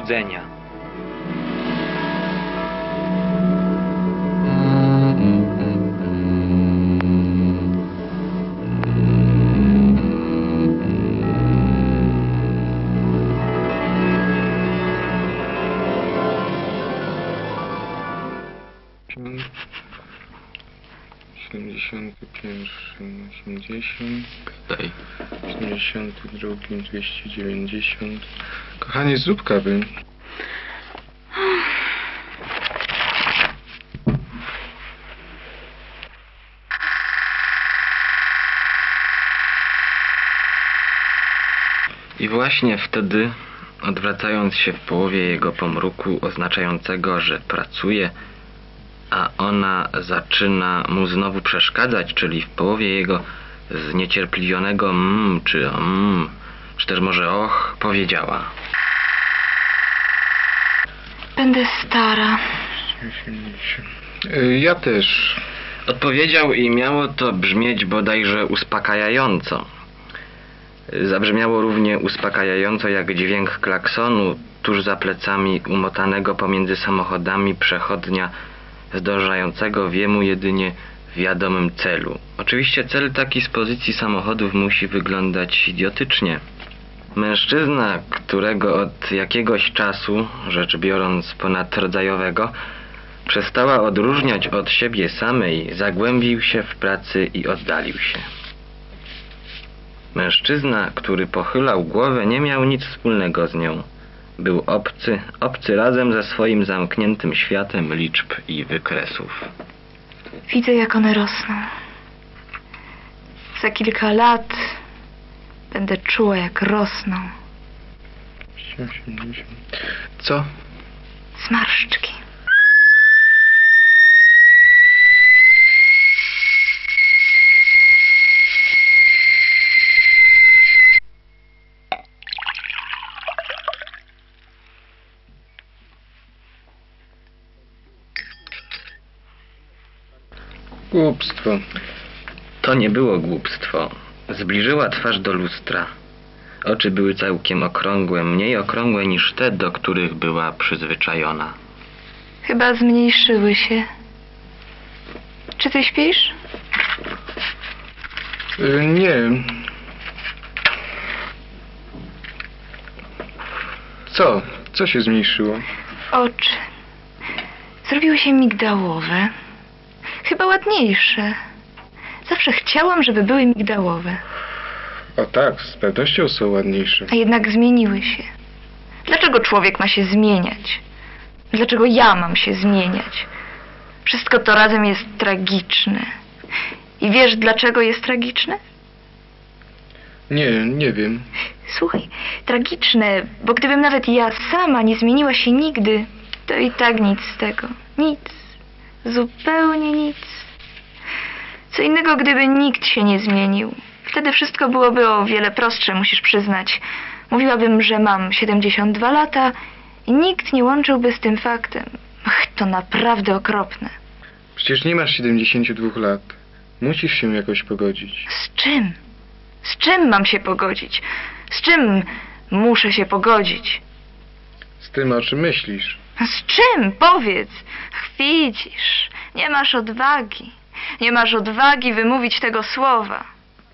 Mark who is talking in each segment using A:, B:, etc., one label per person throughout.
A: złudzenia.
B: Pierwszy 80,
A: Daj.
B: 72, 290. Kochanie, zrób kawy.
A: I właśnie wtedy, odwracając się w połowie jego pomruku oznaczającego, że pracuje, a ona zaczyna mu znowu przeszkadzać, czyli w połowie jego zniecierpliwionego czy też może och, powiedziała:
C: Będę stara.
B: 80. Ja też.
A: Odpowiedział i miało to brzmieć bodajże uspokajająco. Zabrzmiało równie uspokajająco jak dźwięk klaksonu tuż za plecami umotanego pomiędzy samochodami przechodnia zdążającego w jemu jedynie wiadomym celu. Oczywiście cel taki z pozycji samochodów musi wyglądać idiotycznie. Mężczyzna, którego od jakiegoś czasu, rzecz biorąc ponadrodzajowego, przestała odróżniać od siebie samej, zagłębił się w pracy i oddalił się. Mężczyzna, który pochylał głowę, nie miał nic wspólnego z nią. Był obcy razem ze swoim zamkniętym światem liczb i wykresów.
C: Widzę, jak one rosną. Za kilka lat będę czuła, jak rosną.
B: 80. Co?
C: Zmarszczki.
B: Głupstwo.
A: To nie było głupstwo. Zbliżyła twarz do lustra. Oczy były całkiem okrągłe, mniej okrągłe niż te, do których była przyzwyczajona.
C: Chyba zmniejszyły się. Czy ty śpisz?
B: Nie. Co? Co się zmniejszyło?
C: Oczy. Zrobiły się migdałowe. Chyba ładniejsze. Zawsze chciałam, żeby były migdałowe.
B: O tak, z pewnością są ładniejsze.
C: A jednak zmieniły się. Dlaczego człowiek ma się zmieniać? Dlaczego ja mam się zmieniać? Wszystko to razem jest tragiczne. I wiesz, dlaczego jest tragiczne?
B: Nie wiem.
C: Słuchaj, tragiczne, bo gdybym nawet ja sama nie zmieniła się nigdy, to i tak nic z tego. Nic. Zupełnie nic. Co innego, gdyby nikt się nie zmienił. Wtedy wszystko byłoby o wiele prostsze, musisz przyznać. Mówiłabym, że mam 72 lata i nikt nie łączyłby z tym faktem. Ach, to naprawdę okropne.
B: Przecież nie masz 72 lat. Musisz się jakoś pogodzić.
C: Z czym? Z czym mam się pogodzić? Z czym muszę się pogodzić?
B: Z tym, o czym myślisz.
C: Z czym? Powiedz. Ach, widzisz, nie masz odwagi. Nie masz odwagi wymówić tego słowa.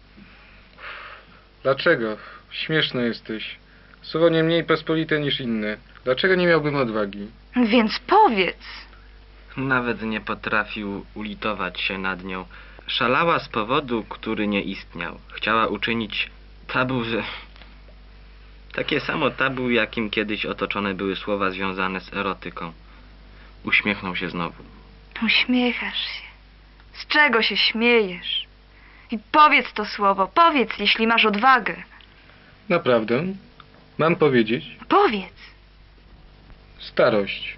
B: Dlaczego? Śmieszny jesteś. Słowo nie mniej pospolite niż inne. Dlaczego nie miałbym odwagi?
C: Więc powiedz.
A: Nawet nie potrafił ulitować się nad nią. Szalała z powodu, który nie istniał. Chciała uczynić tabu, że... Takie samo tabu, jakim kiedyś otoczone były słowa związane z erotyką. Uśmiechnął się znowu.
C: Uśmiechasz się. Z czego się śmiejesz? I powiedz to słowo, powiedz, jeśli masz odwagę.
B: Naprawdę? Mam powiedzieć?
C: Powiedz.
B: Starość.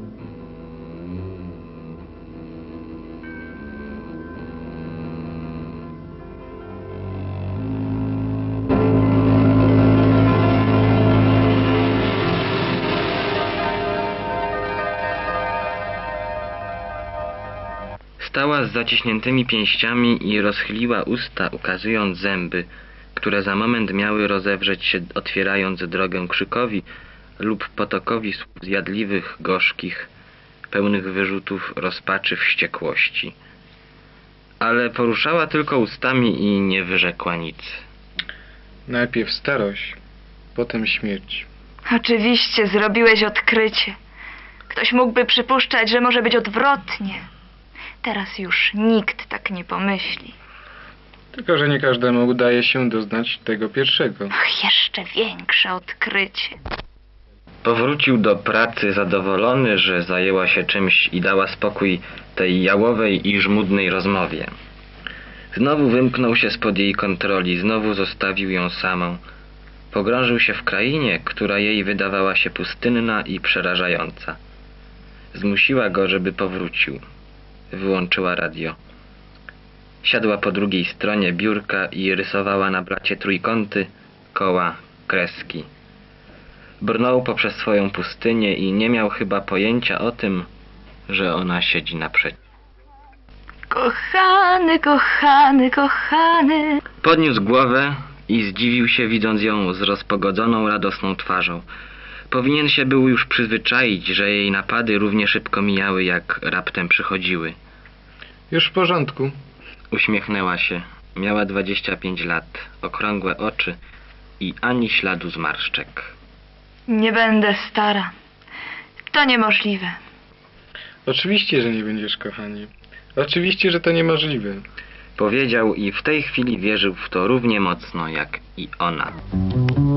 A: Stała z zaciśniętymi pięściami i rozchyliła usta, ukazując zęby, które za moment miały rozewrzeć się, otwierając drogę krzykowi, lub potokowi słów zjadliwych, gorzkich, pełnych wyrzutów rozpaczy, wściekłości. Ale poruszała tylko ustami i nie wyrzekła nic.
B: Najpierw starość, potem śmierć.
C: Oczywiście zrobiłeś odkrycie. Ktoś mógłby przypuszczać, że może być odwrotnie. Teraz już nikt tak nie pomyśli.
B: Tylko że nie każdemu udaje się doznać tego pierwszego.
C: Ach, jeszcze większe odkrycie.
A: Powrócił do pracy zadowolony, że zajęła się czymś i dała spokój tej jałowej i żmudnej rozmowie. Znowu wymknął się spod jej kontroli, znowu zostawił ją samą. Pogrążył się w krainie, która jej wydawała się pustynna i przerażająca. Zmusiła go, żeby powrócił. Wyłączyła radio. Siadła po drugiej stronie biurka i rysowała na blacie trójkąty, koła, kreski. Brnął poprzez swoją pustynię i nie miał chyba pojęcia o tym, że ona siedzi naprzeciw.
C: Kochany, kochany, kochany.
A: Podniósł głowę i zdziwił się, widząc ją z rozpogodzoną, radosną twarzą. Powinien się był już przyzwyczaić, że jej napady równie szybko mijały, jak raptem przychodziły.
B: Już w porządku.
A: Uśmiechnęła się. Miała 25 lat, okrągłe oczy i ani śladu zmarszczek.
C: Nie będę stara. To niemożliwe.
B: Oczywiście, że nie będziesz, kochani. Oczywiście, że to niemożliwe.
A: Powiedział i w tej chwili wierzył w to równie mocno jak i ona.